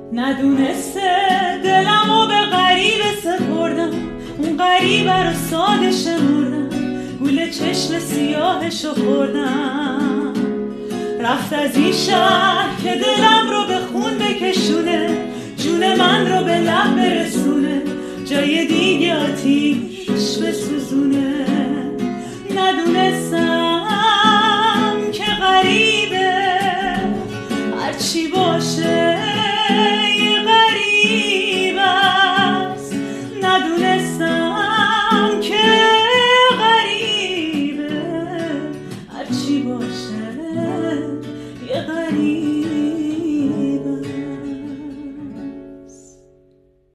ندونسته دلمو به غریبه سپردم، اون غریبه رو ساده شمردم، گوله چشم سیاهشو خوردم. رفت از این شهر که دلم رو به خون بکشونه، جون من رو به لب برسونه، جای دیگه آتیش بسوزونه.